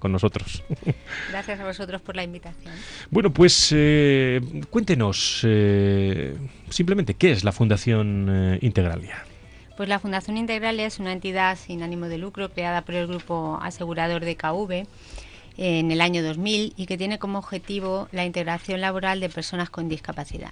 con nosotros. Gracias a vosotros por la invitación. Bueno, pues cuéntenos simplemente qué es la Fundación Integralia. Pues la Fundación Integralia es una entidad sin ánimo de lucro creada por el grupo asegurador DKV en el año 2000 y que tiene como objetivo la integración laboral de personas con discapacidad.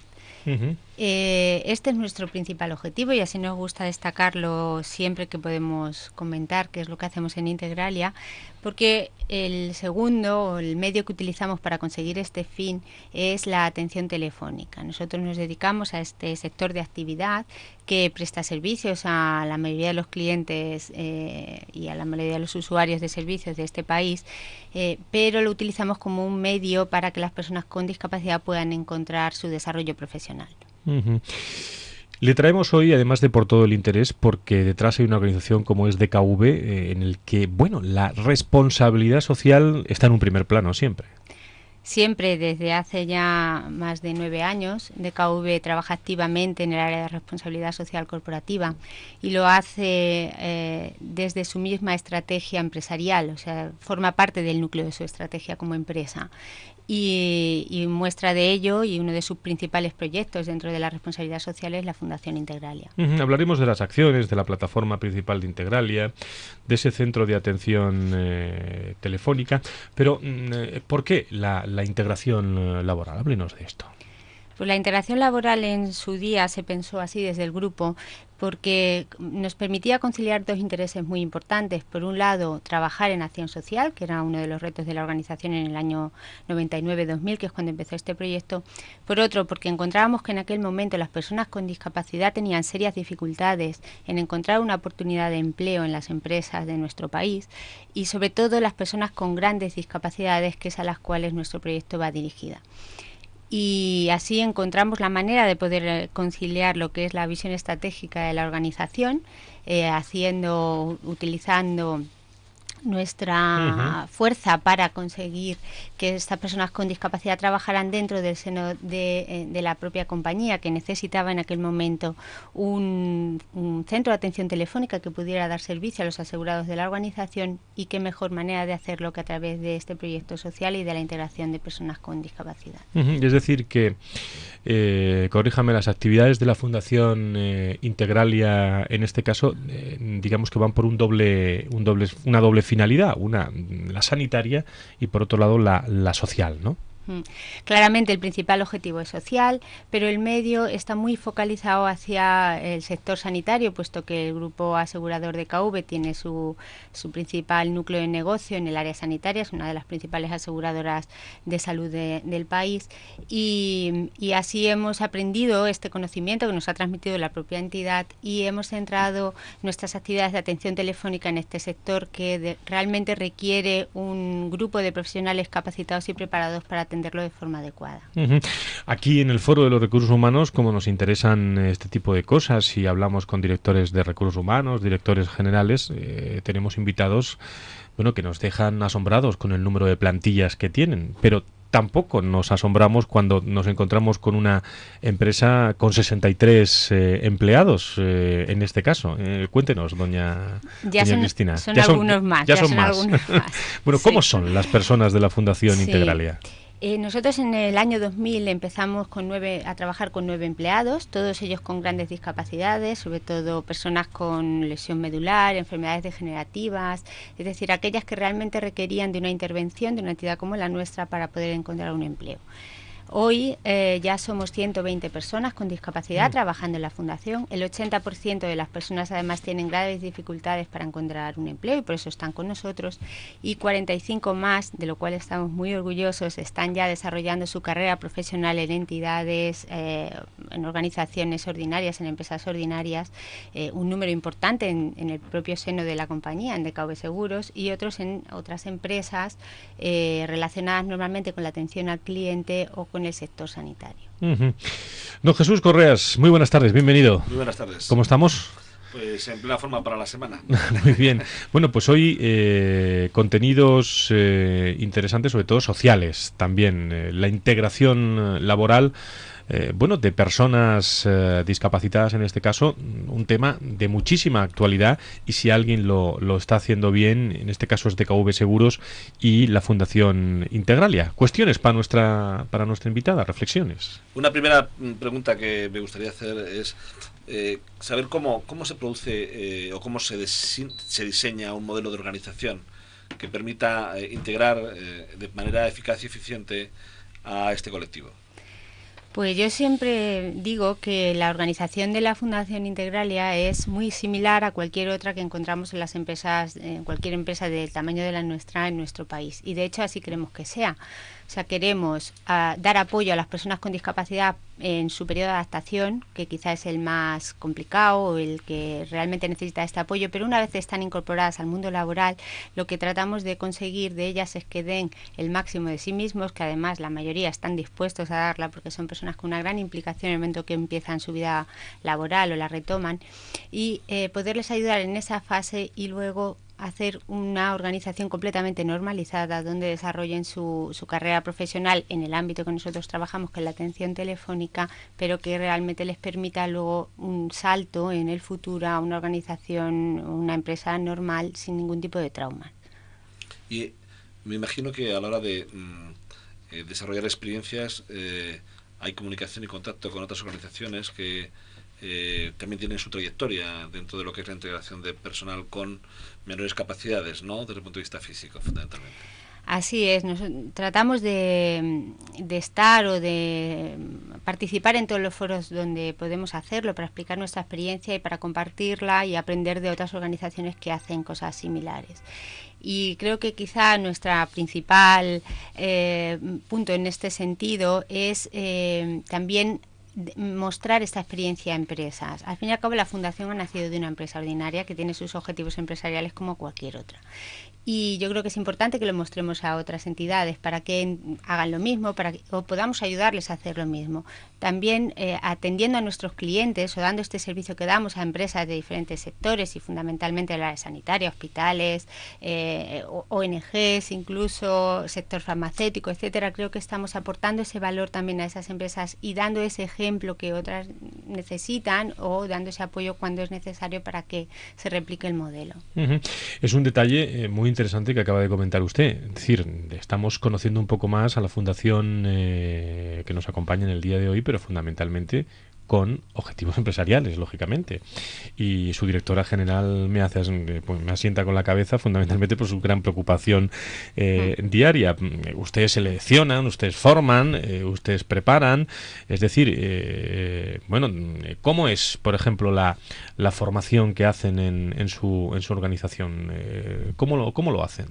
Este es nuestro principal objetivo y así nos gusta destacarlo siempre que podemos comentar qué es lo que hacemos en Integralia, porque el segundo, o el medio que utilizamos para conseguir este fin, es la atención telefónica. Nosotros nos dedicamos a este sector de actividad que presta servicios a la mayoría de los clientes y a la mayoría de los usuarios de servicios de este país, pero lo utilizamos como un medio para que las personas con discapacidad puedan encontrar su desarrollo profesional. Le traemos hoy, además de por todo el interés, porque detrás hay una organización como es DKV, en el que, bueno, la responsabilidad social está en un primer plano siempre. Siempre, desde hace ya más de 9 años, DKV trabaja activamente en el área de responsabilidad social corporativa y lo hace desde su misma estrategia empresarial, o sea, forma parte del núcleo de su estrategia como empresa. Y muestra de ello, y uno de sus principales proyectos dentro de la responsabilidad social, es la Fundación Integralia. Hablaremos de las acciones, de la plataforma principal de Integralia, de ese centro de atención telefónica, pero ¿por qué la integración laboral? Háblenos de esto. Pues la integración laboral en su día se pensó así desde el grupo porque nos permitía conciliar dos intereses muy importantes. Por un lado, trabajar en acción social, que era uno de los retos de la organización en el año 99-2000, que es cuando empezó este proyecto. Por otro, porque encontrábamos que en aquel momento las personas con discapacidad tenían serias dificultades en encontrar una oportunidad de empleo en las empresas de nuestro país y sobre todo las personas con grandes discapacidades, que es a las cuales nuestro proyecto va dirigida. Y así encontramos la manera de poder conciliar lo que es la visión estratégica de la organización, utilizando nuestra fuerza para conseguir que estas personas con discapacidad trabajaran dentro del seno de la propia compañía, que necesitaba en aquel momento un centro de atención telefónica que pudiera dar servicio a los asegurados de la organización, y qué mejor manera de hacerlo que a través de este proyecto social y de la integración de personas con discapacidad. Es decir que, corríjame, las actividades de la Fundación Integralia, en este caso, digamos que van por una doble finalidad, una la sanitaria y por otro lado la social, ¿no? Claramente el principal objetivo es social, pero el medio está muy focalizado hacia el sector sanitario, puesto que el grupo asegurador DKV tiene su principal núcleo de negocio en el área sanitaria, es una de las principales aseguradoras de salud del país, y así hemos aprendido este conocimiento que nos ha transmitido la propia entidad y hemos centrado nuestras actividades de atención telefónica en este sector que realmente requiere un grupo de profesionales capacitados y preparados para atenderlo de forma adecuada. Aquí en el Foro de los Recursos Humanos, como nos interesan este tipo de cosas y hablamos con directores de recursos humanos, directores generales, tenemos invitados, bueno, que nos dejan asombrados con el número de plantillas que tienen, pero tampoco nos asombramos cuando nos encontramos con una empresa con 63 empleados, en este caso. Cuéntenos, doña Cristina. Son algunos más. Bueno, ¿cómo son las personas de la Fundación Integralia? Nosotros en el año 2000 empezamos a trabajar con 9 empleados, todos ellos con grandes discapacidades, sobre todo personas con lesión medular, enfermedades degenerativas, es decir, aquellas que realmente requerían de una intervención de una entidad como la nuestra para poder encontrar un empleo. Hoy ya somos 120 personas con discapacidad trabajando en la Fundación. El 80% de las personas además tienen graves dificultades para encontrar un empleo y por eso están con nosotros. Y 45 más, de lo cual estamos muy orgullosos, están ya desarrollando su carrera profesional en entidades, en organizaciones ordinarias, en empresas ordinarias. Un número importante en el propio seno de la compañía, en DKV Seguros, y otros en otras empresas relacionadas normalmente con la atención al cliente o con el sector sanitario. Don Jesús Correas, muy buenas tardes, bienvenido. Muy buenas tardes. ¿Cómo estamos? Pues en plena forma para la semana. Muy bien. Bueno, pues hoy contenidos interesantes, sobre todo sociales también. La integración laboral bueno, de personas discapacitadas en este caso, un tema de muchísima actualidad, y si alguien lo está haciendo bien, en este caso es DKV Seguros y la Fundación Integralia. Cuestiones para nuestra invitada, reflexiones. Una primera pregunta que me gustaría hacer es saber cómo se produce o cómo se diseña un modelo de organización que permita integrar de manera eficaz y eficiente a este colectivo. Pues yo siempre digo que la organización de la Fundación Integralia es muy similar a cualquier otra que encontramos en las empresas, en cualquier empresa del tamaño de la nuestra en nuestro país. Y de hecho así queremos que sea. O sea, queremos dar apoyo a las personas con discapacidad en su periodo de adaptación, que quizás es el más complicado o el que realmente necesita este apoyo, pero una vez están incorporadas al mundo laboral, lo que tratamos de conseguir de ellas es que den el máximo de sí mismos, que además la mayoría están dispuestos a darla porque son personas con una gran implicación en el momento que empiezan su vida laboral o la retoman, y poderles ayudar en esa fase y luego hacer una organización completamente normalizada donde desarrollen su carrera profesional en el ámbito que nosotros trabajamos, que es la atención telefónica, pero que realmente les permita luego un salto en el futuro a una organización, una empresa normal sin ningún tipo de trauma. Y me imagino que a la hora de desarrollar experiencias hay comunicación y contacto con otras organizaciones que también tienen su trayectoria dentro de lo que es la integración de personal con menores capacidades, ¿no? Desde el punto de vista físico, fundamentalmente. Así es, tratamos de estar o de participar en todos los foros donde podemos hacerlo para explicar nuestra experiencia y para compartirla y aprender de otras organizaciones que hacen cosas similares. Y creo que quizá nuestra principal punto en este sentido es también mostrar esta experiencia a empresas. Al fin y al cabo, la Fundación ha nacido de una empresa ordinaria que tiene sus objetivos empresariales como cualquier otra. Y yo creo que es importante que lo mostremos a otras entidades para que hagan lo mismo, o podamos ayudarles a hacer lo mismo. También atendiendo a nuestros clientes o dando este servicio que damos a empresas de diferentes sectores y fundamentalmente la área sanitaria, hospitales, ONGs, incluso sector farmacéutico, etcétera. Creo que estamos aportando ese valor también a esas empresas y dando ese ejemplo que otras necesitan o dando ese apoyo cuando es necesario para que se replique el modelo. Es un detalle muy interesante que acaba de comentar usted. Es decir, estamos conociendo un poco más a la Fundación que nos acompaña en el día de hoy, pero fundamentalmente con objetivos empresariales, lógicamente. Y su directora general me asienta con la cabeza fundamentalmente por su gran preocupación diaria. Ustedes seleccionan, ustedes forman, ustedes preparan. Es decir, bueno, ¿cómo es, por ejemplo, la formación que hacen en su organización? ¿Cómo lo hacen?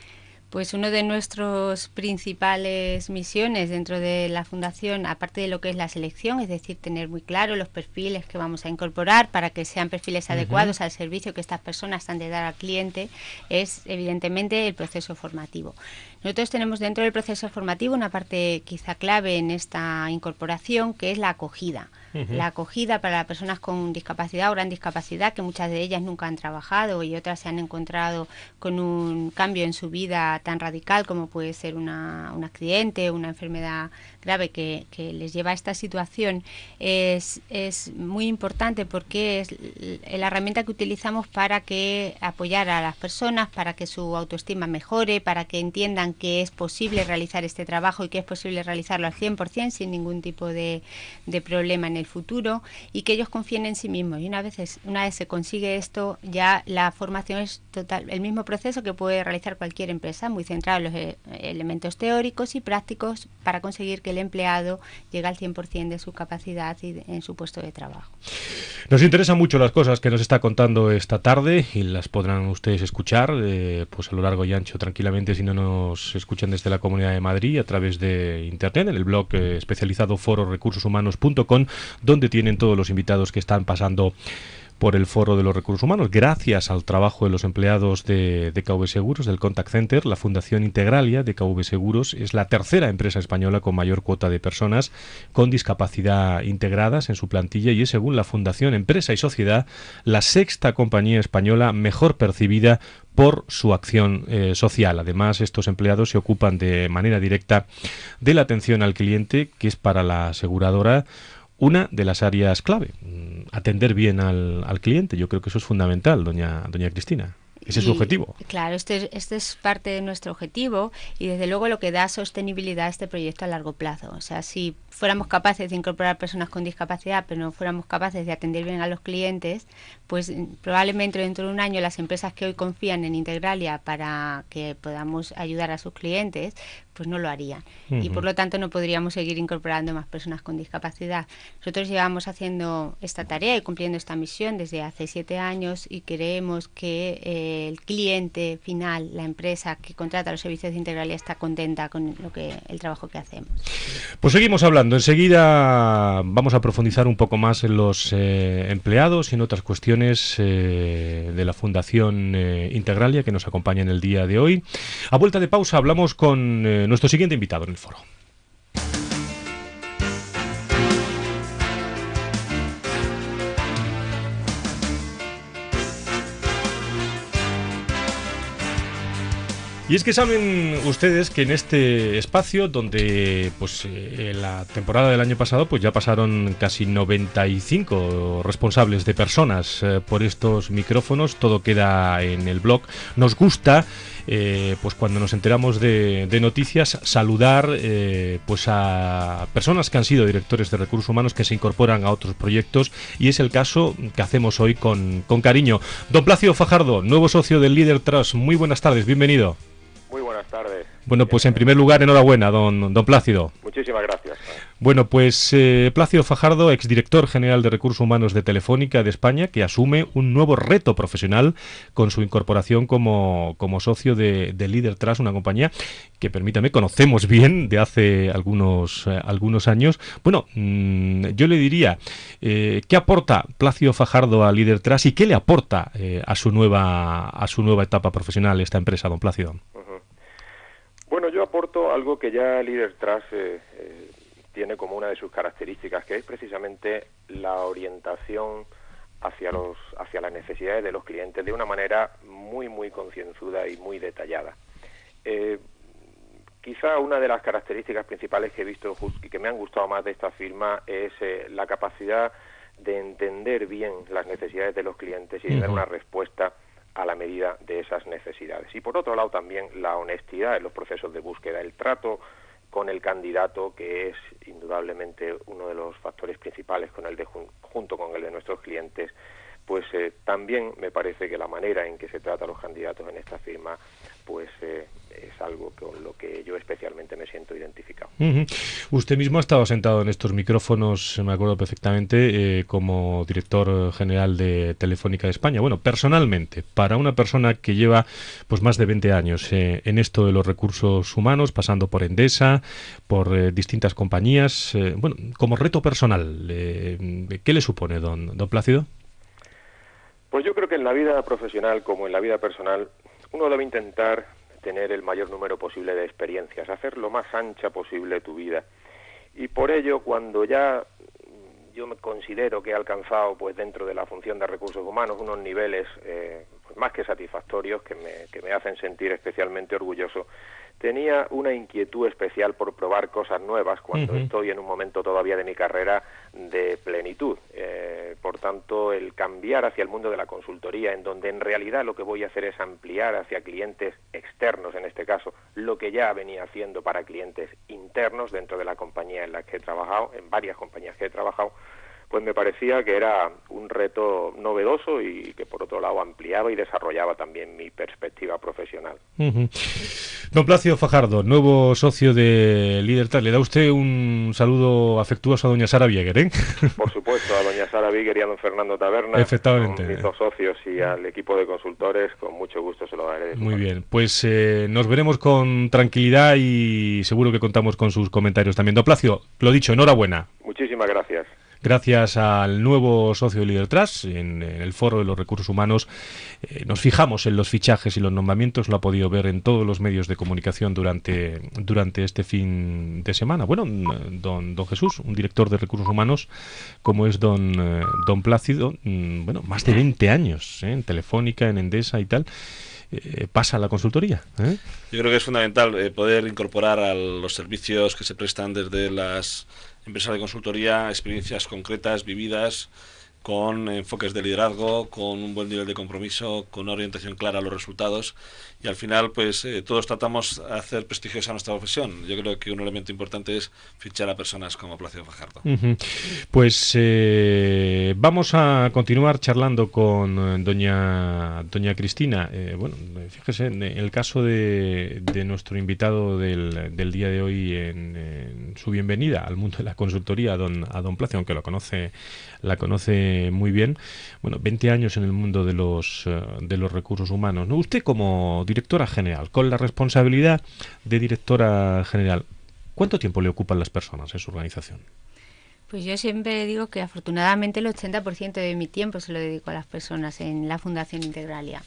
Pues una de nuestras principales misiones dentro de la Fundación, aparte de lo que es la selección, es decir, tener muy claro los perfiles que vamos a incorporar para que sean perfiles adecuados al servicio que estas personas han de dar al cliente, es evidentemente el proceso formativo. Nosotros tenemos dentro del proceso formativo una parte quizá clave en esta incorporación, que es la acogida. La acogida para las personas con discapacidad o gran discapacidad, que muchas de ellas nunca han trabajado y otras se han encontrado con un cambio en su vida tan radical como puede ser un accidente o una enfermedad grave que les lleva a esta situación. Es muy importante porque es la herramienta que utilizamos para que apoyar a las personas, para que su autoestima mejore, para que entiendan que es posible realizar este trabajo y que es posible realizarlo al 100% sin ningún tipo de problema en el futuro, y que ellos confíen en sí mismos. Y una vez se consigue esto, ya la formación es total, el mismo proceso que puede realizar cualquier empresa, muy centrado en los elementos teóricos y prácticos para conseguir que el empleado llegue al 100% de su capacidad y en su puesto de trabajo. Nos interesan mucho las cosas que nos está contando esta tarde y las podrán ustedes escuchar pues a lo largo y ancho tranquilamente si no nos escuchan desde la Comunidad de Madrid a través de internet en el blog especializado fororecursoshumanos.com, donde tienen todos los invitados que están pasando por el Foro de los Recursos Humanos. Gracias al trabajo de los empleados de DKV Seguros, del Contact Center, la Fundación Integralia de DKV Seguros es la tercera empresa española con mayor cuota de personas con discapacidad integradas en su plantilla y es, según la Fundación Empresa y Sociedad, la sexta compañía española mejor percibida por su acción social. Además, estos empleados se ocupan de manera directa de la atención al cliente, que es para la aseguradora una de las áreas clave. Atender bien al cliente. Yo creo que eso es fundamental, doña Cristina. Ese es su objetivo. Claro, este es parte de nuestro objetivo y desde luego lo que da sostenibilidad a este proyecto a largo plazo. O sea, si fuéramos capaces de incorporar personas con discapacidad, pero no fuéramos capaces de atender bien a los clientes, pues probablemente dentro de un año las empresas que hoy confían en Integralia para que podamos ayudar a sus clientes, pues no lo harían. Y por lo tanto no podríamos seguir incorporando más personas con discapacidad. Nosotros llevamos haciendo esta tarea y cumpliendo esta misión desde hace 7 años y creemos que el cliente final, la empresa que contrata los servicios de Integralia, está contenta con el trabajo que hacemos. Pues seguimos hablando. Enseguida vamos a profundizar un poco más en los empleados y en otras cuestiones de la Fundación Integralia que nos acompaña en el día de hoy. A vuelta de pausa hablamos con nuestro siguiente invitado en el foro. Y es que saben ustedes que en este espacio donde pues en la temporada del año pasado pues ya pasaron casi 95 responsables de personas por estos micrófonos, todo queda en el blog. Nos gusta pues cuando nos enteramos de noticias saludar pues a personas que han sido directores de recursos humanos que se incorporan a otros proyectos, y es el caso que hacemos hoy con cariño. Don Plácido Fajardo, nuevo socio del Leader Trust, muy buenas tardes, bienvenido. Muy buenas tardes. Bueno, pues en primer lugar, enhorabuena, don Plácido. Muchísimas gracias. Bueno, pues Plácido Fajardo, exdirector general de Recursos Humanos de Telefónica de España, que asume un nuevo reto profesional con su incorporación como socio de Leader Trust, una compañía que, permítame, conocemos bien de hace algunos años. Bueno, yo le diría, ¿qué aporta Plácido Fajardo a Leader Trust y qué le aporta a su nueva etapa profesional esta empresa, don Plácido? Bueno, yo aporto algo que ya Leader Trust tiene como una de sus características, que es precisamente la orientación hacia las necesidades de los clientes de una manera muy, muy concienzuda y muy detallada. Quizá una de las características principales que he visto y que me han gustado más de esta firma es la capacidad de entender bien las necesidades de los clientes y de dar una respuesta a la medida de esas necesidades. Y por otro lado también la honestidad en los procesos de búsqueda, el trato con el candidato, que es indudablemente uno de los factores principales junto con el de nuestros clientes, pues también me parece que la manera en que se trata a los candidatos en esta firma pues es algo con lo que yo especialmente me siento identificado. Usted mismo ha estado sentado en estos micrófonos, me acuerdo perfectamente, como director general de Telefónica de España. Bueno, personalmente, para una persona que lleva pues más de 20 años en esto de los recursos humanos, pasando por Endesa, por distintas compañías, bueno, como reto personal, ¿qué le supone, don Plácido? Pues yo creo que en la vida profesional como en la vida personal uno debe intentar tener el mayor número posible de experiencias, hacer lo más ancha posible tu vida. Y por ello, cuando ya yo me considero que he alcanzado pues dentro de la función de recursos humanos unos niveles pues más que satisfactorios que me hacen sentir especialmente orgulloso, tenía una inquietud especial por probar cosas nuevas cuando estoy en un momento todavía de mi carrera de plenitud. Por tanto, el cambiar hacia el mundo de la consultoría, en donde en realidad lo que voy a hacer es ampliar hacia clientes externos, en este caso, lo que ya venía haciendo para clientes internos dentro de la compañía en la que he trabajado, en varias compañías que he trabajado, pues me parecía que era un reto novedoso y que por otro lado ampliaba y desarrollaba también mi perspectiva profesional. Don Plácido Fajardo, nuevo socio de Leader Trust, le da usted un saludo afectuoso a doña Sara Bieger, ¿eh? Por supuesto, a doña Sara Bieger y a don Fernando Taberna, efectivamente, mis dos socios, y al equipo de consultores, con mucho gusto se lo daré. Muy bien, pues nos veremos con tranquilidad y seguro que contamos con sus comentarios también. Don Plácido, lo dicho, enhorabuena. Muchísimas gracias. Gracias al nuevo socio de Leader Trust, en el foro de los recursos humanos nos fijamos en los fichajes y los nombramientos, lo ha podido ver en todos los medios de comunicación durante este fin de semana. Bueno, don Jesús, un director de recursos humanos como es don Plácido, bueno, más de 20 años en Telefónica, en Endesa y tal. pasa a la consultoría. Yo creo que es fundamental poder incorporar a los servicios que se prestan desde las empresas de consultoría experiencias concretas, vividas, con enfoques de liderazgo, con un buen nivel de compromiso, con una orientación clara a los resultados, y al final pues todos tratamos de hacer prestigiosa nuestra profesión. Yo creo que un elemento importante es fichar a personas como Plácido Fajardo. Pues vamos a continuar charlando con doña Cristina. Bueno, fíjese, en el caso de nuestro invitado del día de hoy, en su bienvenida al mundo de la consultoría, a don Plácido, aunque la conoce muy bien. Bueno, 20 años en el mundo de los recursos humanos, ¿no? Usted, como directora general, con la responsabilidad de directora general, ¿cuánto tiempo le ocupan las personas en su organización? Pues yo siempre digo que afortunadamente el 80% de mi tiempo se lo dedico a las personas en la Fundación Integralia.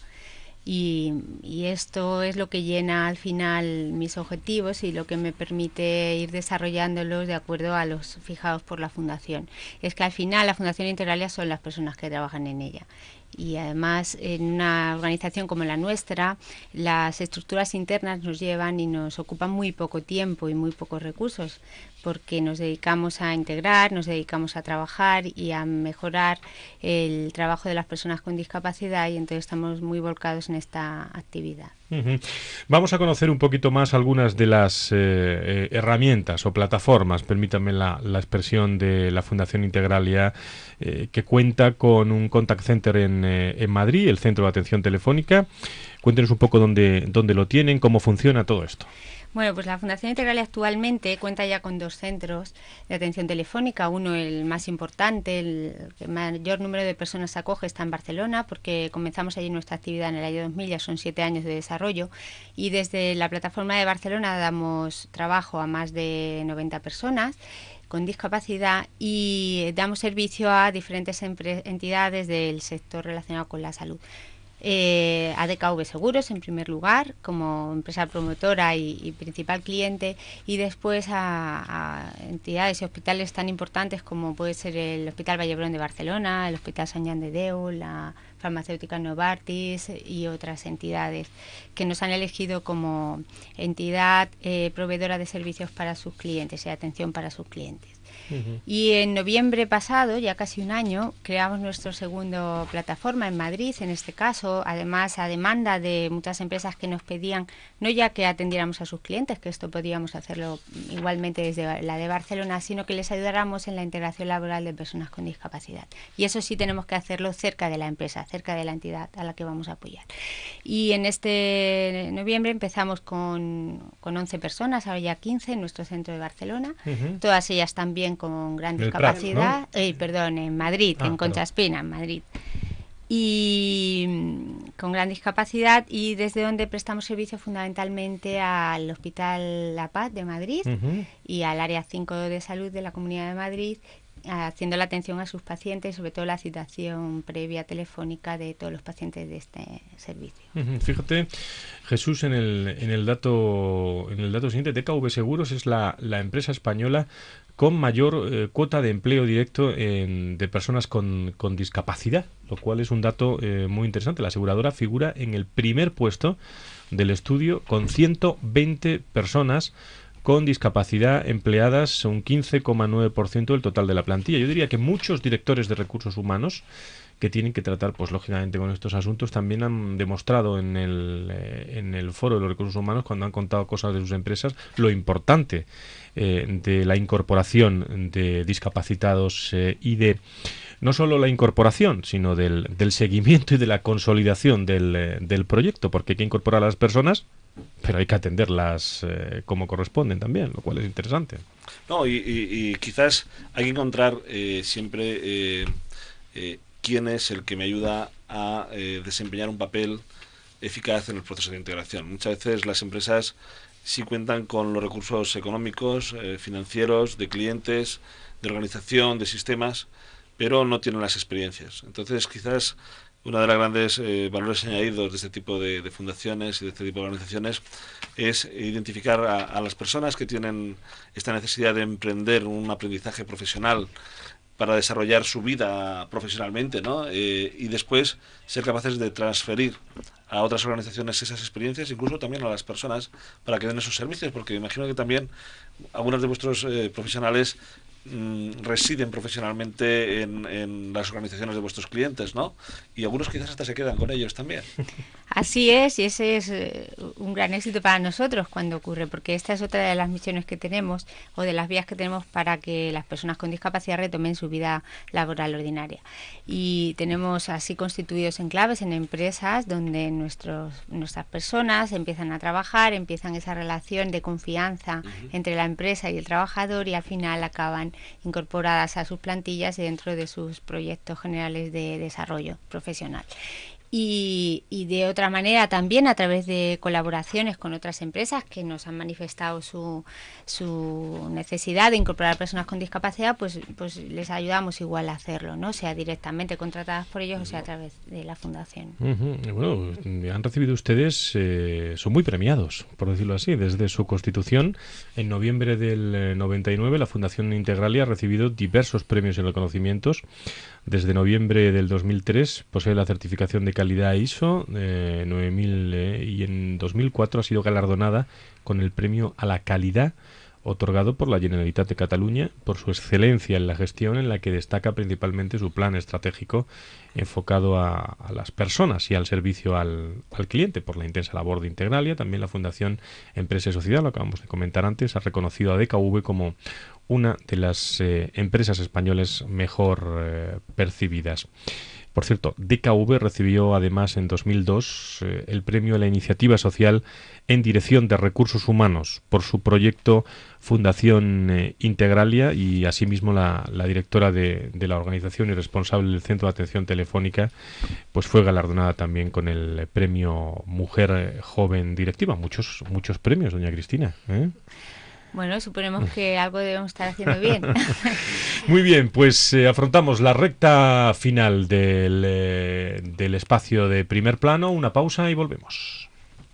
Y esto es lo que llena al final mis objetivos y lo que me permite ir desarrollándolos de acuerdo a los fijados por la Fundación. Es que al final la Fundación Integralia son las personas que trabajan en ella. Y además, en una organización como la nuestra, las estructuras internas nos llevan y nos ocupan muy poco tiempo y muy pocos recursos, porque nos dedicamos a integrar, nos dedicamos a trabajar y a mejorar el trabajo de las personas con discapacidad, y entonces estamos muy volcados en esta actividad. Vamos a conocer un poquito más algunas de las herramientas o plataformas, permítanme la expresión, de la Fundación Integralia, que cuenta con un contact center en Madrid, el Centro de Atención Telefónica. Cuéntenos un poco dónde lo tienen, cómo funciona todo esto. Bueno, pues la Fundación Integralia actualmente cuenta ya con 2 centros de atención telefónica. Uno, el más importante, el que mayor número de personas acoge, está en Barcelona, porque comenzamos allí nuestra actividad en el año 2000, ya son 7 años de desarrollo, y desde la plataforma de Barcelona damos trabajo a más de 90 personas con discapacidad, y damos servicio a diferentes entidades del sector relacionado con la salud. A DKV Seguros en primer lugar, como empresa promotora y principal cliente, y después a entidades y hospitales tan importantes como puede ser el Hospital Vallebrón de Barcelona, el Hospital Sant Jan de Déu, la farmacéutica Novartis y otras entidades que nos han elegido como entidad proveedora de servicios para sus clientes y atención para sus clientes. Y en noviembre pasado, ya casi un año, creamos nuestro segundo plataforma en Madrid, en este caso, además a demanda de muchas empresas que nos pedían no ya que atendiéramos a sus clientes, que esto podíamos hacerlo igualmente desde la de Barcelona, sino que les ayudáramos en la integración laboral de personas con discapacidad. Y eso sí tenemos que hacerlo cerca de la empresa, cerca de la entidad a la que vamos a apoyar. Y en este noviembre empezamos con 11 personas, ahora ya 15 en nuestro centro de Barcelona, todas ellas también con gran discapacidad, en Madrid, en Concha Espina, en Madrid, y con gran discapacidad, y desde donde prestamos servicio fundamentalmente al Hospital La Paz de Madrid y al área 5 de salud de la Comunidad de Madrid, haciendo la atención a sus pacientes, sobre todo la citación previa telefónica de todos los pacientes de este servicio. Fíjate, Jesús, en el dato siguiente, DKV Seguros es la empresa española con mayor cuota de empleo directo de personas con discapacidad, lo cual es un dato muy interesante. La aseguradora figura en el primer puesto del estudio con 120 personas con discapacidad empleadas, un 15,9% del total de la plantilla. Yo diría que muchos directores de recursos humanos que tienen que tratar, pues lógicamente, con estos asuntos, también han demostrado en el foro de los recursos humanos, cuando han contado cosas de sus empresas, lo importante de la incorporación de discapacitados y de no solo la incorporación, sino del seguimiento y de la consolidación del proyecto, porque hay que incorporar a las personas, pero hay que atenderlas como corresponden también, lo cual es interesante. No, y quizás hay que encontrar siempre quién es el que me ayuda a desempeñar un papel eficaz en el proceso de integración. Muchas veces las empresas sí cuentan con los recursos económicos, financieros, de clientes, de organización, de sistemas, pero no tienen las experiencias. Entonces, quizás uno de los grandes valores añadidos de este tipo de fundaciones y de este tipo de organizaciones es identificar a las personas que tienen esta necesidad de emprender un aprendizaje profesional para desarrollar su vida profesionalmente, ¿no? Y después ser capaces de transferir a otras organizaciones esas experiencias, incluso también a las personas, para que den esos servicios, porque imagino que también algunos de vuestros profesionales residen profesionalmente en las organizaciones de vuestros clientes, ¿no? Y algunos quizás hasta se quedan con ellos también. Así es, y ese es un gran éxito para nosotros cuando ocurre, porque esta es otra de las misiones que tenemos, o de las vías que tenemos para que las personas con discapacidad retomen su vida laboral ordinaria. Y tenemos así constituidos enclaves en empresas donde nuestras personas empiezan a trabajar, empiezan esa relación de confianza entre la empresa y el trabajador, y al final acaban incorporadas a sus plantillas y dentro de sus proyectos generales de desarrollo profesional. Y de otra manera también a través de colaboraciones con otras empresas que nos han manifestado su necesidad de incorporar personas con discapacidad, pues les ayudamos igual a hacerlo, ¿no? Sea directamente contratadas por ellos o sea a través de la fundación. Bueno, han recibido ustedes, son muy premiados, por decirlo así, desde su constitución. En noviembre del 99 la Fundación Integralia ha recibido diversos premios y reconocimientos. Desde noviembre del 2003 posee la certificación de calidad ISO 9000 y en 2004 ha sido galardonada con el premio a la calidad otorgado por la Generalitat de Cataluña por su excelencia en la gestión, en la que destaca principalmente su plan estratégico enfocado a las personas y al servicio al cliente por la intensa labor de Integralia. También la Fundación Empresa y Sociedad, lo acabamos de comentar antes, ha reconocido a DKV como una de las empresas españolas mejor percibidas. Por cierto, DKV recibió además en 2002 el premio a la iniciativa social en dirección de recursos humanos por su proyecto Fundación Integralia, y asimismo la directora de la organización y responsable del Centro de Atención Telefónica pues fue galardonada también con el premio Mujer Joven Directiva. Muchos premios, doña Cristina, ¿eh? Bueno, suponemos que algo debemos estar haciendo bien. Muy bien, pues afrontamos la recta final del espacio de Primer Plano. Una pausa y volvemos.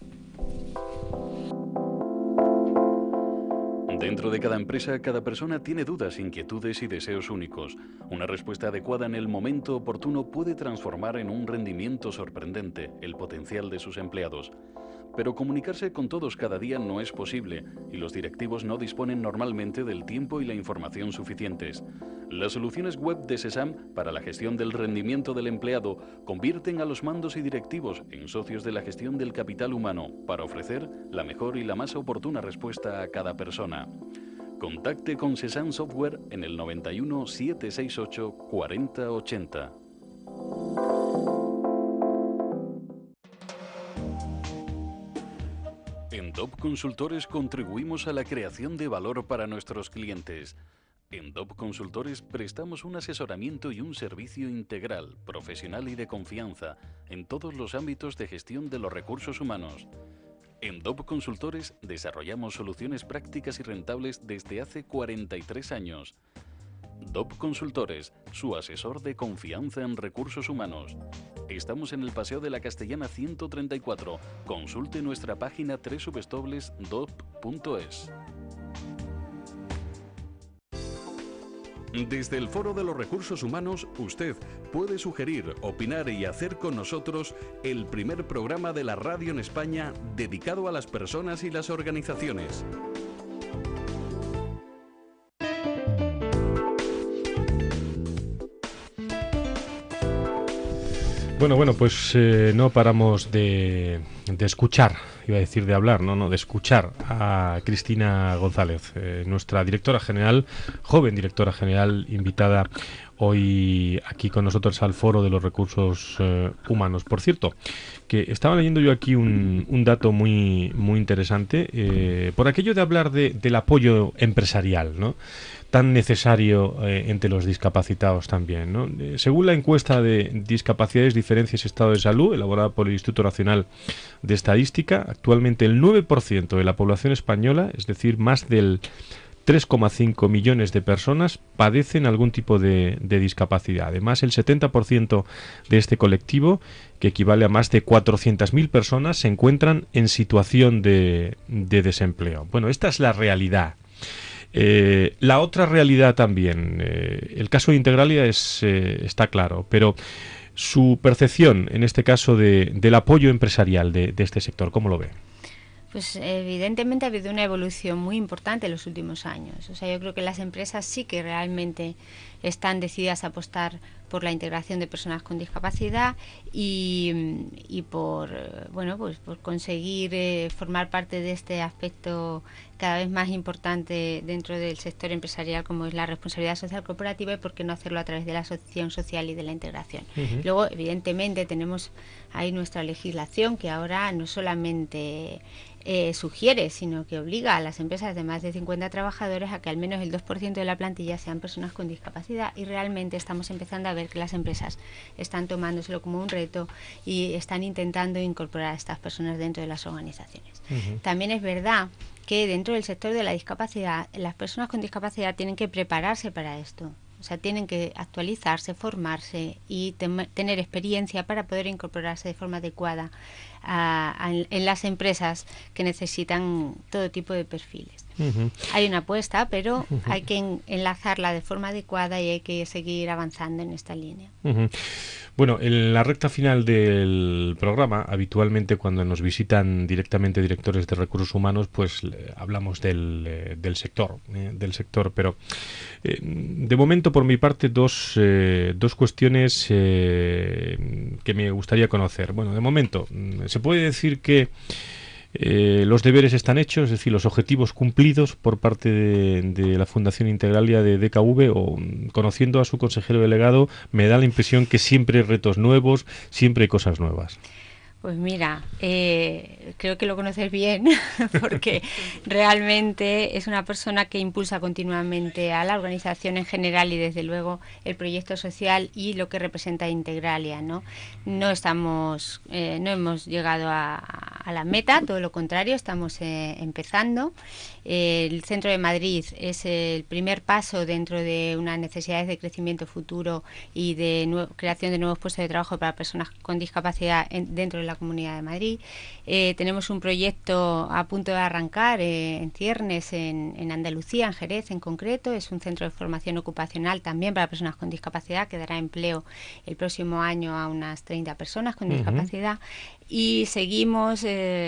Dentro de cada empresa, cada persona tiene dudas, inquietudes y deseos únicos. Una respuesta adecuada en el momento oportuno puede transformar en un rendimiento sorprendente el potencial de sus empleados. Pero comunicarse con todos cada día no es posible y los directivos no disponen normalmente del tiempo y la información suficientes. Las soluciones web de SESAM para la gestión del rendimiento del empleado convierten a los mandos y directivos en socios de la gestión del capital humano para ofrecer la mejor y la más oportuna respuesta a cada persona. Contacte con SESAM Software en el 91 768 4080. En DOP Consultores contribuimos a la creación de valor para nuestros clientes. En DOP Consultores prestamos un asesoramiento y un servicio integral, profesional y de confianza en todos los ámbitos de gestión de los recursos humanos. En DOP Consultores desarrollamos soluciones prácticas y rentables desde hace 43 años. DOP Consultores, su asesor de confianza en recursos humanos. Estamos en el Paseo de la Castellana 134. Consulte nuestra página www.dop.es. Desde el Foro de los Recursos Humanos, usted puede sugerir, opinar y hacer con nosotros el primer programa de la radio en España dedicado a las personas y las organizaciones. Bueno, pues no paramos de escuchar, iba a decir de hablar, de escuchar a Cristina González, nuestra directora general, joven directora general, invitada hoy aquí con nosotros al Foro de los Recursos Humanos. Por cierto, que estaba leyendo yo aquí un dato muy interesante, por aquello de hablar del apoyo empresarial, ¿no?, tan necesario entre los discapacitados también, ¿no? Según la encuesta de discapacidades, diferencias y estado de salud, elaborada por el Instituto Nacional de Estadística, actualmente el 9% de la población española, es decir, más del 3,5 millones de personas, padecen algún tipo de discapacidad. Además, el 70% de este colectivo, que equivale a más de 400.000 personas, se encuentran en situación de desempleo. Bueno, esta es la realidad. La otra realidad también, el caso de Integralia está claro, pero su percepción, en este caso, del apoyo empresarial de este sector, ¿cómo lo ve? Pues evidentemente ha habido una evolución muy importante en los últimos años. O sea, yo creo que las empresas sí que realmente están decididas a apostar por la integración de personas con discapacidad y por por conseguir formar parte de este aspecto cada vez más importante dentro del sector empresarial, como es la responsabilidad social corporativa, y por qué no hacerlo a través de la asociación social y de la integración. Luego, evidentemente, tenemos ahí nuestra legislación, que ahora no solamente sugiere, sino que obliga a las empresas de más de 50 trabajadores a que al menos el 2% de la plantilla sean personas con discapacidad, y realmente estamos empezando a ver que las empresas están tomándoselo como un reto y están intentando incorporar a estas personas dentro de las organizaciones. También es verdad que dentro del sector de la discapacidad, las personas con discapacidad tienen que prepararse para esto. O sea, tienen que actualizarse, formarse y tener experiencia para poder incorporarse de forma adecuada en las empresas que necesitan todo tipo de perfiles. Hay una apuesta, pero hay que enlazarla de forma adecuada y hay que seguir avanzando en esta línea. Bueno, en la recta final del programa, habitualmente cuando nos visitan directamente directores de recursos humanos, pues hablamos del sector, pero de momento, por mi parte, dos cuestiones que me gustaría conocer. Bueno, de momento, ¿se puede decir que los deberes están hechos, es decir, los objetivos cumplidos por parte de la Fundación Integralia de DKV, o conociendo a su consejero delegado, me da la impresión que siempre hay retos nuevos, siempre hay cosas nuevas? Pues mira, creo que lo conoces bien porque realmente es una persona que impulsa continuamente a la organización en general y desde luego el proyecto social y lo que representa Integralia, ¿no? No hemos llegado a la meta, todo lo contrario, estamos empezando. El Centro de Madrid es el primer paso dentro de unas necesidades de crecimiento futuro y de creación de nuevos puestos de trabajo para personas con discapacidad dentro de la Comunidad de Madrid. Tenemos un proyecto a punto de arrancar en ciernes en Andalucía, en Jerez en concreto. Es un centro de formación ocupacional también para personas con discapacidad que dará empleo el próximo año a unas 30 personas con discapacidad. Y seguimos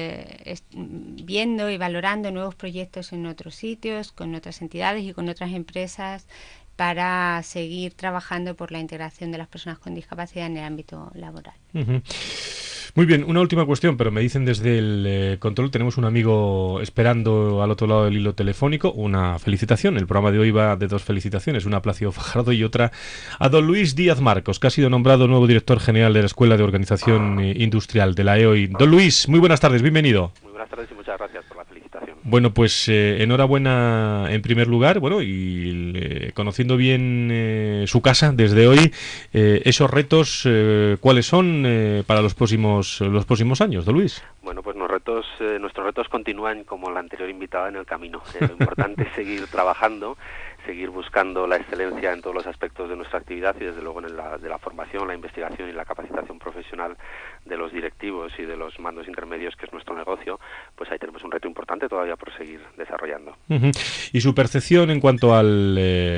viendo y valorando nuevos proyectos en otros sitios, con otras entidades y con otras empresas, para seguir trabajando por la integración de las personas con discapacidad en el ámbito laboral. Muy bien, una última cuestión, pero me dicen desde el control, tenemos un amigo esperando al otro lado del hilo telefónico. Una felicitación, el programa de hoy va de dos felicitaciones, una a Plácido Fajardo y otra a don Luis Díaz Marcos, que ha sido nombrado nuevo director general de la Escuela de Organización Industrial de la EOI. Don Luis, muy buenas tardes, bienvenido. Muy buenas tardes y muchas gracias por la felicitación. Bueno, pues enhorabuena en primer lugar, y conociendo bien su casa desde hoy, esos retos, ¿cuáles son para los próximos años, don Luis? Bueno, pues nuestros retos continúan como la anterior invitada en el camino. Lo importante es seguir trabajando, seguir buscando la excelencia en todos los aspectos de nuestra actividad y desde luego de la formación, la investigación y la capacitación profesional de los directivos y de los mandos intermedios, que es nuestro negocio. Pues ahí tenemos un reto importante todavía por seguir desarrollando. Y su percepción en cuanto al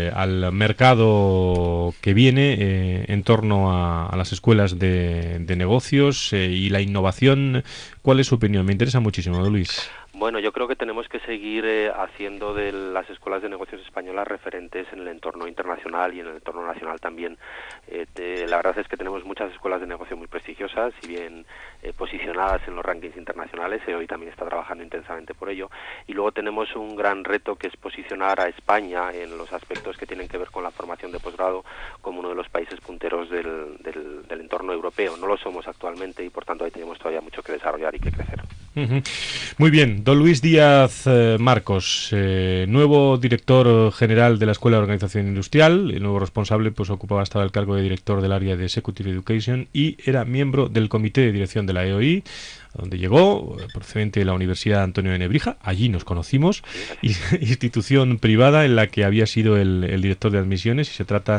mercado que viene en torno a las escuelas de negocios y la innovación, ¿cuál es su opinión? Me interesa muchísimo, don Luis. Bueno, yo creo que tenemos que seguir haciendo de las escuelas de negocios españolas referentes en el entorno internacional y en el entorno nacional también. La verdad es que tenemos muchas escuelas de negocio muy prestigiosas y bien posicionadas en los rankings internacionales. EOI también está trabajando intensamente por ello. Y luego tenemos un gran reto, que es posicionar a España en los aspectos que tienen que ver con la formación de posgrado como uno de los países punteros del entorno europeo. No lo somos actualmente y por tanto ahí tenemos todavía mucho que desarrollar y que crecer. Muy bien, don Luis Díaz Marcos, nuevo director general de la Escuela de Organización Industrial, el nuevo responsable, pues ocupaba hasta el cargo de director del área de Executive Education y era miembro del comité de dirección de la EOI. donde llegó, procedente de la Universidad Antonio de Nebrija. Allí nos conocimos, institución privada en la que había sido el director de admisiones, y se trata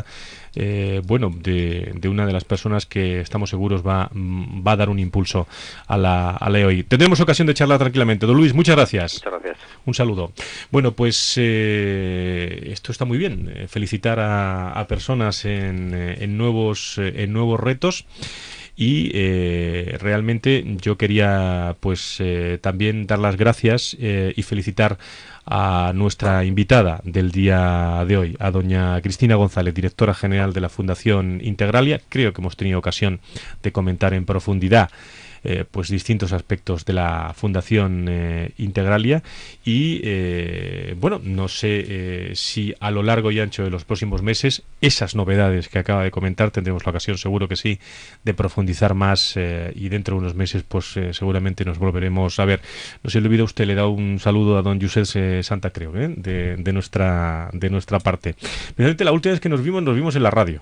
de una de las personas que estamos seguros va a dar un impulso a la EOI. Tendremos ocasión de charlar tranquilamente. Don Luis, muchas gracias. Muchas gracias. Un saludo. Bueno, pues esto está muy bien. Felicitar a personas en nuevos retos. Y realmente yo quería pues también dar las gracias y felicitar a nuestra invitada del día de hoy, a doña Cristina González, directora general de la Fundación Integralia. Creo que hemos tenido ocasión de comentar en profundidad pues distintos aspectos de la Fundación Integralia, y bueno, no sé si a lo largo y ancho de los próximos meses esas novedades que acaba de comentar tendremos la ocasión, seguro que sí, de profundizar más, y dentro de unos meses pues seguramente nos volveremos a ver. No se le olvide, usted le da un saludo a don Josep Santa Creu, de nuestra parte. Finalmente, la última vez que nos vimos en la radio,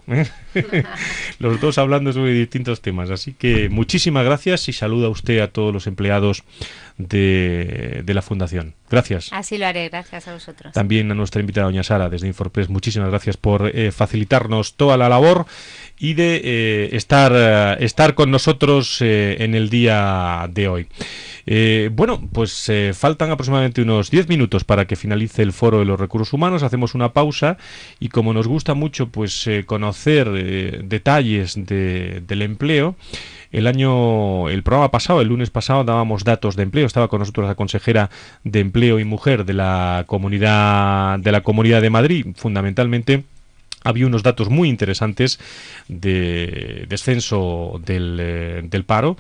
los dos hablando sobre distintos temas, así que muchísimas gracias, y saluda usted a todos los empleados de la Fundación. Gracias. Así lo haré, gracias a vosotros. También a nuestra invitada doña Sara desde Infopress, muchísimas gracias por facilitarnos toda la labor y de estar con nosotros en el día de hoy. Bueno, pues faltan aproximadamente unos 10 minutos para que finalice el Foro de los Recursos Humanos. Hacemos una pausa, y como nos gusta mucho pues conocer detalles del empleo, el programa pasado, el lunes pasado, dábamos datos de empleo. Estaba con nosotros la consejera de Empleo y Mujer de la Comunidad de Madrid. Fundamentalmente había unos datos muy interesantes de descenso del paro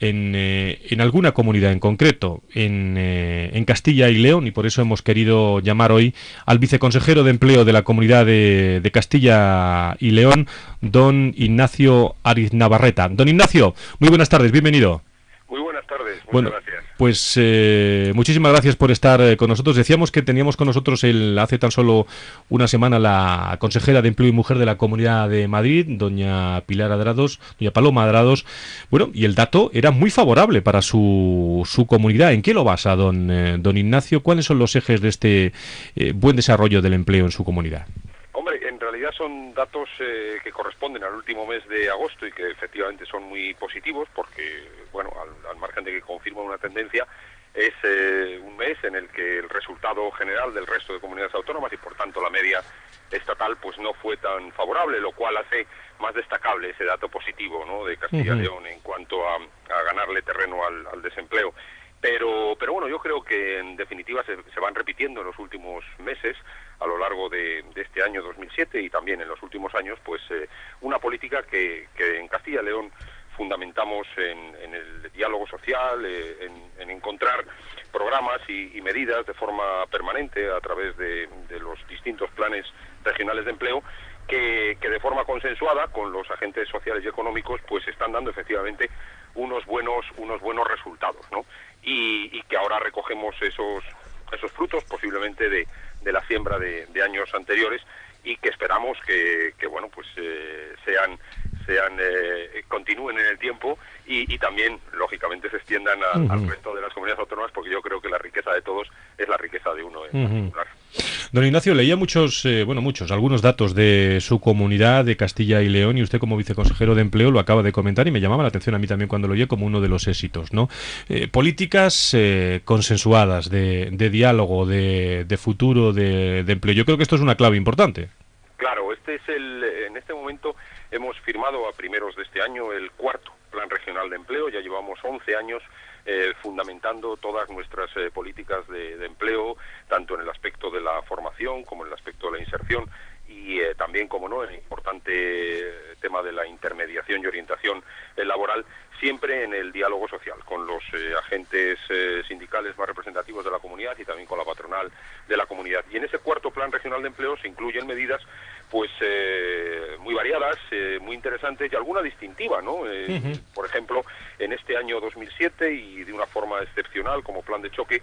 en alguna comunidad en concreto, en Castilla y León, y por eso hemos querido llamar hoy al viceconsejero de Empleo de la Comunidad de Castilla y León, don Ignacio Ariz Navarreta. Don Ignacio, muy buenas tardes, bienvenido. Muy buenas tardes, muchas gracias. Pues muchísimas gracias por estar con nosotros. Decíamos que teníamos con nosotros hace tan solo una semana la consejera de Empleo y Mujer de la Comunidad de Madrid, doña Paloma Adrados. Bueno, y el dato era muy favorable para su comunidad. ¿En qué lo basa, don Ignacio? ¿Cuáles son los ejes de este buen desarrollo del empleo en su comunidad? Hombre, en realidad son datos que corresponden al último mes de agosto y que efectivamente son muy positivos porque, bueno, al margen de que confirman una tendencia, es un mes en el que el resultado general del resto de comunidades autónomas y por tanto la media estatal pues no fue tan favorable, lo cual hace más destacable ese dato positivo, ¿no?, de Castilla y León en cuanto a ganarle terreno al desempleo. Pero bueno, yo creo que en definitiva se van repitiendo en los últimos meses, a lo largo de este año 2007 y también en los últimos años, pues una política que en Castilla y León fundamentamos en el diálogo social, en encontrar programas y medidas de forma permanente a través de los distintos planes regionales de empleo que de forma consensuada con los agentes sociales y económicos pues están dando efectivamente unos buenos resultados, ¿no? Y que ahora recogemos esos frutos posiblemente de la siembra de años anteriores y que esperamos que bueno pues continúen en el tiempo y también lógicamente se extiendan al resto de las comunidades autónomas, porque yo creo que la riqueza de todos es la riqueza de uno en particular. Don Ignacio, leía algunos datos de su comunidad de Castilla y León, y usted como viceconsejero de Empleo lo acaba de comentar y me llamaba la atención a mí también cuando lo oí como uno de los éxitos, ¿no? Políticas consensuadas de diálogo, de futuro, de empleo. Yo creo que esto es una clave importante. Claro, en este momento hemos firmado a primeros de este año el cuarto Plan Regional de Empleo. Ya llevamos 11 años fundamentando todas nuestras políticas de empleo, tanto en el aspecto de la formación como en el aspecto de la inserción y también, como no, el importante tema de la intermediación y orientación laboral, siempre en el diálogo social, con los agentes sindicales más representativos de la comunidad y también con la patronal de la comunidad. Y en ese cuarto Plan Regional de Empleo se incluyen medidas pues muy variadas, muy interesantes y alguna distintiva, ¿no? Por ejemplo, en este año 2007 y de una forma excepcional como plan de choque,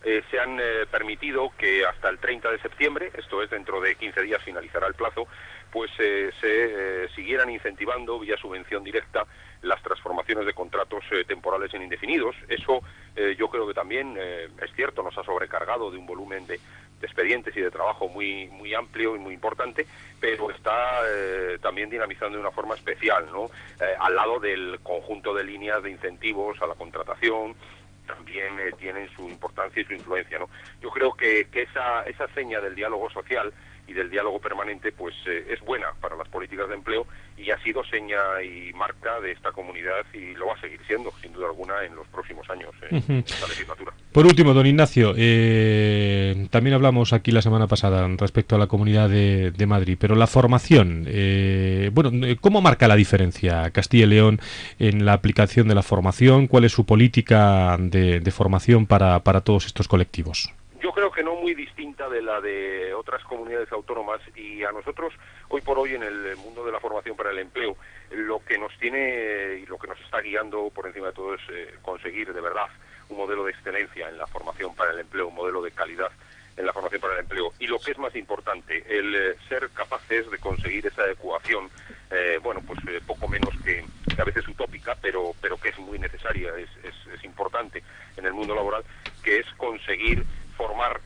se han permitido que hasta el 30 de septiembre, esto es dentro de 15 días finalizará el plazo, pues se siguieran incentivando vía subvención directa las transformaciones de contratos temporales en indefinidos. Eso yo creo que también es cierto, nos ha sobrecargado de un volumen de expedientes y de trabajo muy amplio y muy importante, pero está también dinamizando de una forma especial, ¿no? Al lado del conjunto de líneas de incentivos a la contratación, también tienen su importancia y su influencia, ¿no? Yo creo que esa seña del diálogo social y del diálogo permanente pues es buena para las políticas de empleo y ha sido seña y marca de esta comunidad y lo va a seguir siendo, sin duda alguna, en los próximos años, en esta legislatura. Por último, don Ignacio, también hablamos aquí la semana pasada respecto a la Comunidad de Madrid, pero la formación, ¿cómo marca la diferencia Castilla y León en la aplicación de la formación? ¿Cuál es su política de formación para todos estos colectivos? Yo creo que no muy distinta de la de otras comunidades autónomas, y a nosotros hoy por hoy en el mundo de la formación para el empleo lo que nos tiene y lo que nos está guiando por encima de todo es conseguir de verdad un modelo de excelencia en la formación para el empleo, un modelo de calidad en la formación para el empleo, y lo que es más importante, el ser capaces de conseguir esa adecuación, poco menos que a veces utópica, pero que es muy necesaria, es importante en el mundo laboral, que es conseguir formar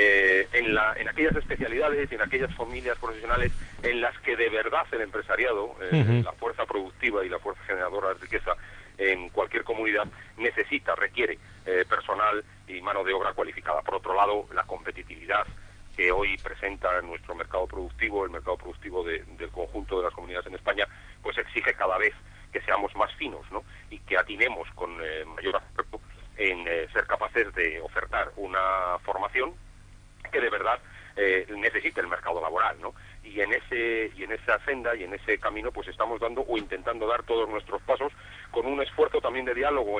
en aquellas especialidades y en aquellas familias profesionales en las que de verdad el empresariado, la fuerza productiva y la fuerza generadora de riqueza en cualquier comunidad requiere personal y mano de obra cualificada. Por otro lado, la competitividad que hoy presenta nuestro mercado productivo, el mercado productivo del conjunto de las comunidades en España, pues exige cada vez que seamos más finos, ¿no? Y que atinemos con mayor aspecto en ser capaces de ofertar una formación que de verdad necesite el mercado laboral, ¿no? Y en esa senda y en ese camino pues estamos dando o intentando dar todos nuestros pasos con un esfuerzo también de diálogo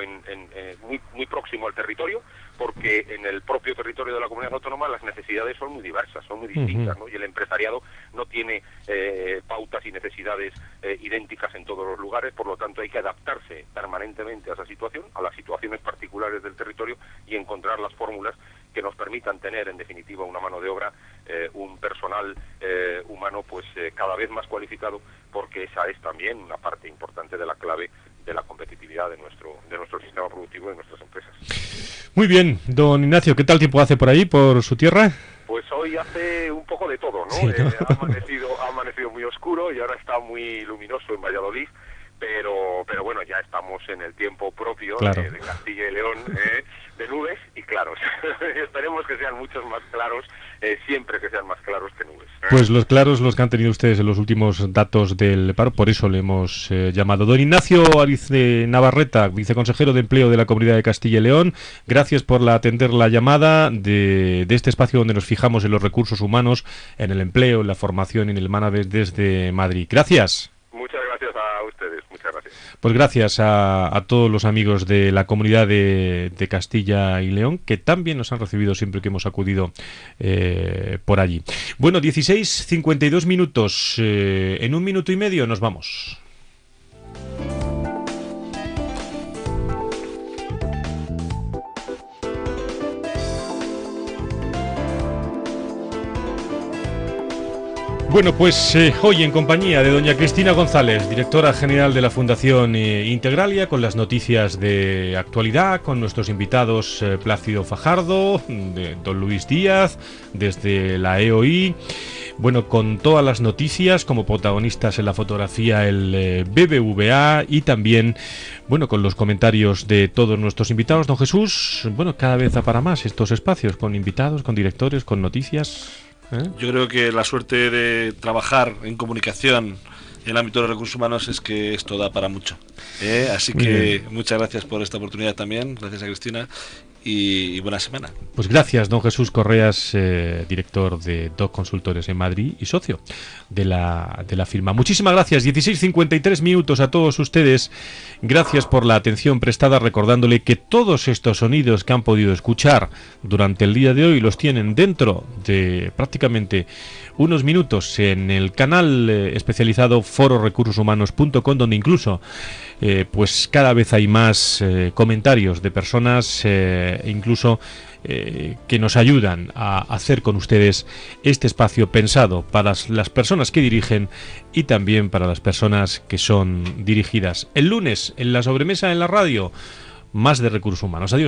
muy próximo al territorio, porque en el propio territorio de la comunidad autónoma las necesidades son muy diversas, son muy distintas, ¿no? Y el empresariado no tiene pautas y necesidades idénticas en todos los lugares, por lo tanto hay que adaptarse permanentemente a esa situación, a las situaciones particulares del territorio, y encontrar las fórmulas que nos permitan tener en definitiva una mano de obra, un personal humano pues cada vez más cualificado, porque esa es también una parte importante de la clave de la competitividad de nuestro sistema productivo y de nuestras empresas. Muy bien, don Ignacio, ¿qué tal tiempo hace por ahí, por su tierra? Pues hoy hace un poco de todo, ¿no? Sí, ¿no? Ha amanecido muy oscuro y ahora está muy luminoso en Valladolid, pero bueno, ya estamos en el tiempo propio, claro, de Castilla y León, de nubes y claros. Esperemos que sean muchos más claros, siempre que sean más claros que nubes. Pues los claros, los que han tenido ustedes en los últimos datos del paro, por eso le hemos llamado. Don Ignacio Arize Navarreta, viceconsejero de Empleo de la Comunidad de Castilla y León, gracias por atender la llamada de este espacio donde nos fijamos en los recursos humanos, en el empleo, en la formación y en el Manaves desde Madrid. Gracias. Muchas gracias a ustedes, muchas gracias. Pues gracias a todos los amigos de la comunidad de Castilla y León, que también nos han recibido siempre que hemos acudido por allí. Bueno, 16:52 minutos. En un minuto y medio nos vamos. Bueno, pues hoy en compañía de doña Cristina González, directora general de la Fundación Integralia, con las noticias de actualidad, con nuestros invitados Plácido Fajardo, don Luis Díaz, desde la EOI, bueno, con todas las noticias como protagonistas en la fotografía el BBVA, y también, bueno, con los comentarios de todos nuestros invitados. Don Jesús, bueno, cada vez da para más estos espacios, con invitados, con directores, con noticias. Yo creo que la suerte de trabajar en comunicación en el ámbito de los recursos humanos es que esto da para mucho. Así que muchas gracias por esta oportunidad también, gracias a Cristina, y buena semana. Pues gracias, don Jesús Correas, director de DOC Consultores en Madrid y socio de la firma. Muchísimas gracias, 16:53 minutos a todos ustedes. Gracias por la atención prestada, recordándole que todos estos sonidos que han podido escuchar durante el día de hoy los tienen dentro de prácticamente unos minutos en el canal especializado fororecursoshumanos.com, donde incluso pues cada vez hay más comentarios de personas, incluso que nos ayudan a hacer con ustedes este espacio pensado para las personas que dirigen y también para las personas que son dirigidas. El lunes, en la sobremesa en la radio, más de recursos humanos. Adiós.